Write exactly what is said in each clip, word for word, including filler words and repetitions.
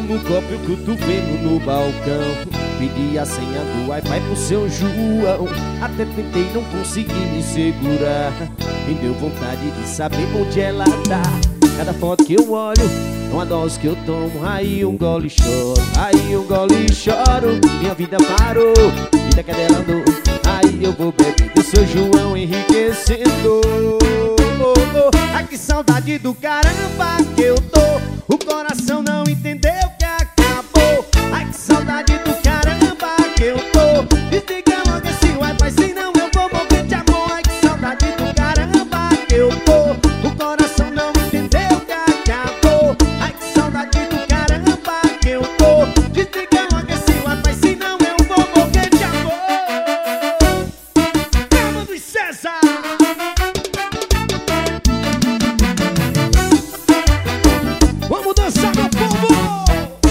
no copo e o cotovelo no balcão. Pedi a senha do Wi-Fi pro seu João. Até tentei, não consegui me segurar. Me deu vontade de saber onde ela tá. Cada foto que eu olho, uma dose que eu tomo. Aí um gole e choro, aí um gole e choro. Minha vida parou, vida que dela andou. Aí eu vou beber do seu João enriquecendo. Oh, oh, ai que saudade do caramba que eu tô. O coração não entendeu que acabou. Ai que saudade do caramba que eu tô. Desliga logo esse Wi-Fi, senão eu vou morrer de amor. Ai que saudade do caramba que eu tô. O coração não entendeu que acabou. Ai que saudade do caramba que eu tô. Desliga logo esse Wi-Fi, senão eu vou morrer de amor. Calma do César. Vamos dançar, meu povo!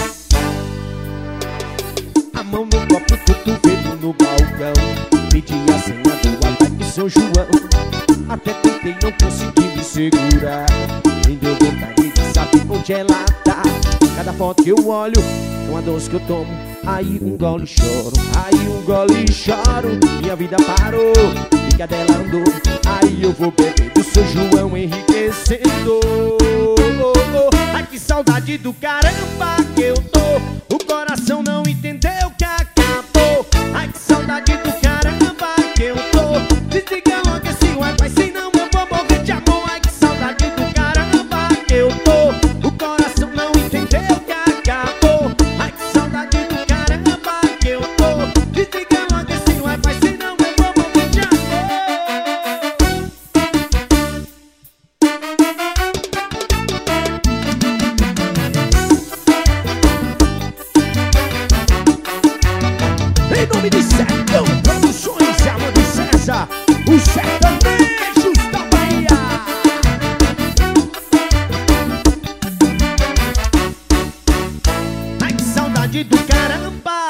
A mão no copo, o cotovelo no balcão. Pedi a senha do Wi-Fi pro seu João. Até tentei, não consegui me segurar. Me deu vontade de saber onde ela tá. Cada foto que eu olho, uma dose que eu tomo. Aí um gole e choro, aí um gole e choro. Minha vida parou, fica dela andou. Aí eu vou beber do seu João enriquecendo. Oh, oh, ai que saudade do caramba que eu tô. O coração não entendeu que acabou. Ai que saudade do caramba que eu tô. Desliga logo esse Wi-Fi, senão eu vou morrer de amor. Ai que saudade do caramba que eu tô. O coração não entendeu que acabou. Ai que saudade do caramba que eu tô. Desliga logo esse Wi-Fi, senão eu vou morrer de amor. Em nome de Sérgio